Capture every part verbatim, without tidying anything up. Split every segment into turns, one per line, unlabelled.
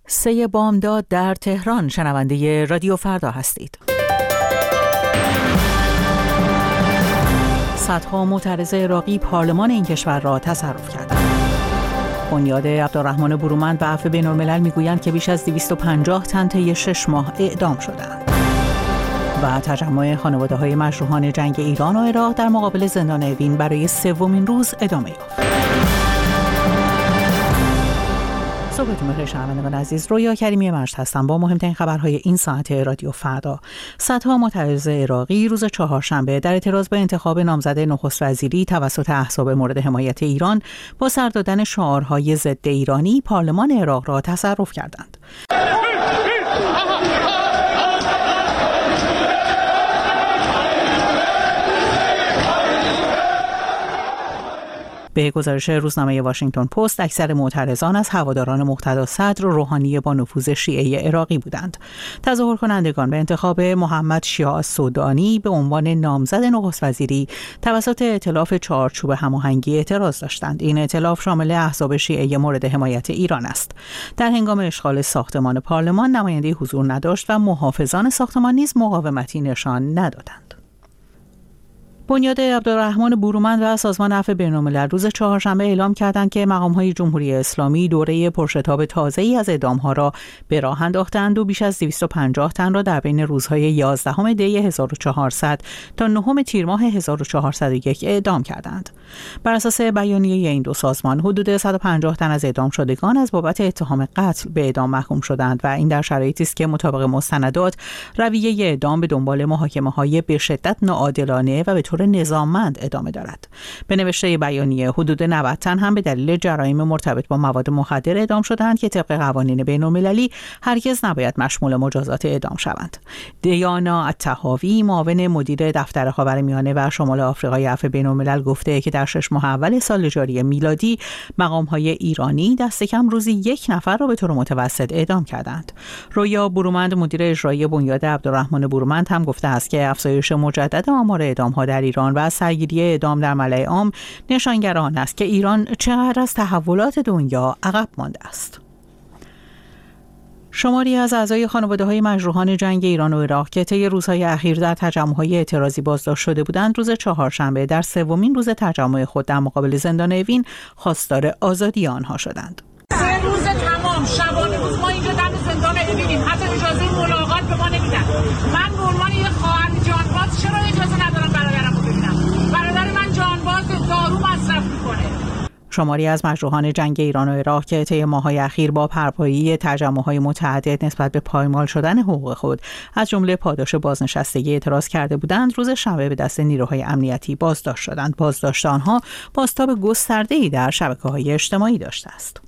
سه بامداد در تهران. شنونده رادیو فردا هستید. صدها معترض عراقی پارلمان این کشور را تصرف کردند. بنیاد عبدالرحمن برومند و عفو بین الملل میگویند که بیش از دویست و پنجاه تن طی شش ماه اعدام شدند. و تجمع خانواده‌های مجروحان جنگ ایران و عراق در مقابل زندان اوین برای سومین روز ادامه یافت. صبحتون بخیر شنوندگان عزیز، رویا کریمی مجد هستم با مهمترین خبرهای این ساعت رادیو فردا. صدها معترض عراقی روز چهارشنبه در اعتراض به انتخاب نامزد نخست وزیری توسط احزاب مورد حمایت ایران با سر دادن شعارهای ضد ایرانی پارلمان عراق را تصرف کردند. به گزارش روزنامه واشنگتن پست، اکثر معترضان از هواداران مقتدا صدر روحانی با نفوذ شیعه عراقی بودند. تظاهر کنندگان به انتخاب محمد شیاع السودانی به عنوان نامزد نخست وزیری توسط ائتلاف چهارچوب هماهنگی اعتراض داشتند. این ائتلاف شامل احزاب شیعه مورد حمایت ایران است. در هنگام اشغال ساختمان پارلمان نماینده حضور نداشت و محافظان ساختمان نیز مقاومتی نشان ندادند. بنیاد عبدالرحمن برومند و سازمان عفو بین الملل روز چهارشنبه اعلام کردند که مقام‌های جمهوری اسلامی دوره پرشتاب تازه‌ای از اعدام‌ها را به راه انداختند و بیش از دویست و پنجاه تن را در بین روزهای یازدهم دی هزار و چهارصد تا نهم تیر ماه هزار و چهارصد و یک اعدام کردند. بر اساس بیانیه این دو سازمان، حدود صد و پنجاه تن از اعدام شدگان از بابت اتهام قتل به اعدام محکوم شدند و این در شرایطی است که مطابق مستندات رویه اعدام به دنبال محاکمه‌های به شدت ناعادلانه و به طور نظاممند ادامه دارد. به نوشته بیانیه، حدود نود تن هم به دلیل جرایم مرتبط با مواد مخدر اعدام شدند که طبق قوانین بین‌المللی هرگز نباید مشمول مجازات اعدام شوند. دیانا الطحاوی، معاون مدیر دفتر خاورمیانه و شمال آفریقای عفو بین الملل، گفته که در شش ماه اول سال جاری میلادی مقام‌های ایرانی دست کم روزی یک نفر را به طور متوسط اعدام کردند. رویا برومند، مدیر اجرایی بنیاد عبدالرحمن برومند، هم گفته است که افزایش مجدد آمار اعدام‌ها در ایران و سرگیری اعدام در ملأ عام نشانگر آن است که ایران چقدر از تحولات دنیا عقب مانده است. شماری از اعضای خانواده‌های مجروحان جنگ ایران و عراق که طی روزهای اخیر در تجمع‌های اعتراضی بازداشت شده بودند، روز چهارشنبه در سومین روز تجمع خود در مقابل زندان اوین خواستار آزادی آنها شدند.
سه روز تمام شبانه روز ما اینجا دم زندان اوینیم، حتی اجازه ملاقات به ما نمیدن. من به عنوان یک خواهر جانباز چرا اجازه ندارم برادرم رو ببینم؟ برادر من جانباز دارو مصرف میکنه.
شماری از مجروحان جنگ ایران و عراق که طی ماه‌های اخیر با برپایی تجمع‌های متعدد نسبت به پایمال شدن حقوق خود از جمله پاداش بازنشستگی اعتراض کرده بودند، روز شنبه به دست نیروهای امنیتی بازداشت شدند. بازداشت آنها بازتاب گسترده‌ای در شبکه‌های اجتماعی داشته است.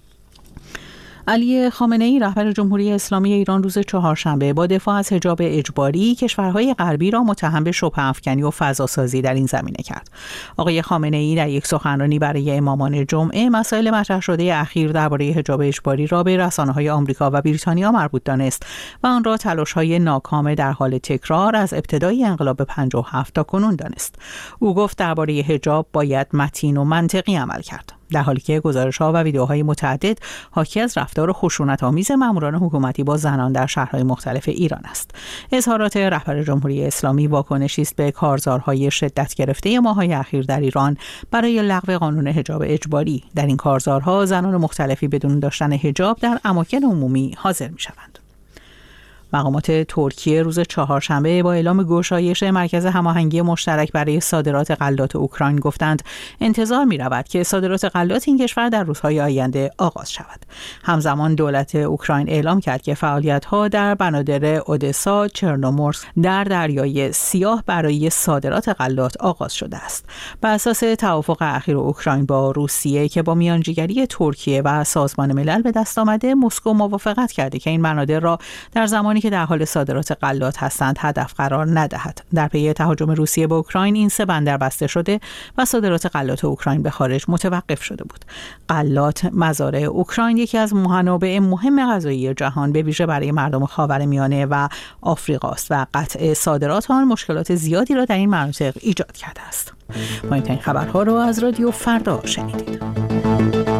علی خامنه‌ای، رهبر جمهوری اسلامی ایران، روز چهارشنبه با دفاع از حجاب اجباری کشورهای غربی را متهم به شبهه افکنی و فضاسازی در این زمینه کرد. آقای خامنه‌ای در یک سخنرانی برای امامان جمعه مسائل مطرح شده اخیر درباره حجاب اجباری را به رسانه‌های آمریکا و بریتانیا مربوط دانست و آن را تلاش‌های ناکام در حال تکرار از ابتدای انقلاب پنجاه و هفت تا کنون دانست. او گفت درباره حجاب باید متین و منطقی عمل کرد، در حالی که گزارش‌ها و ویدیوهای متعدد حاکی از رفتار خشونت‌آمیز ماموران حکومتی با زنان در شهرهای مختلف ایران است. اظهارات رهبر جمهوری اسلامی واکنشی است به کارزارهای شدت گرفته ماه‌های اخیر در ایران برای لغو قانون حجاب اجباری. در این کارزارها زنان مختلفی بدون داشتن حجاب در اماکن عمومی حاضر می‌شوند. مقامات ترکیه روز چهارشنبه با اعلام گشایش مرکز هماهنگی مشترک برای صادرات غلات اوکراین گفتند انتظار می رود که صادرات غلات این کشور در روزهای آینده آغاز شود. همزمان دولت اوکراین اعلام کرد که فعالیت‌ها در بنادر اودسا، چرنومورسک در دریای سیاه برای صادرات غلات آغاز شده است. بر اساس توافق اخیر اوکراین با روسیه که با میانجیگری ترکیه و سازمان ملل به دست آمده، مسکو موافقت کرده که این بنادر را در زمانی که در حال صادرات غلات هستند هدف قرار ندهد. در پی تهاجم روسیه به اوکراین این سه بندر بسته شده و صادرات غلات اوکراین به خارج متوقف شده بود. غلات، مزارع اوکراین، یکی از منابع مهم غذایی جهان به ویژه برای مردم خاورمیانه و آفریقا است و قطع صادرات آن مشکلات زیادی را در این مناطق ایجاد کرده است. ما این خبرها را از رادیو فردا شنیدید.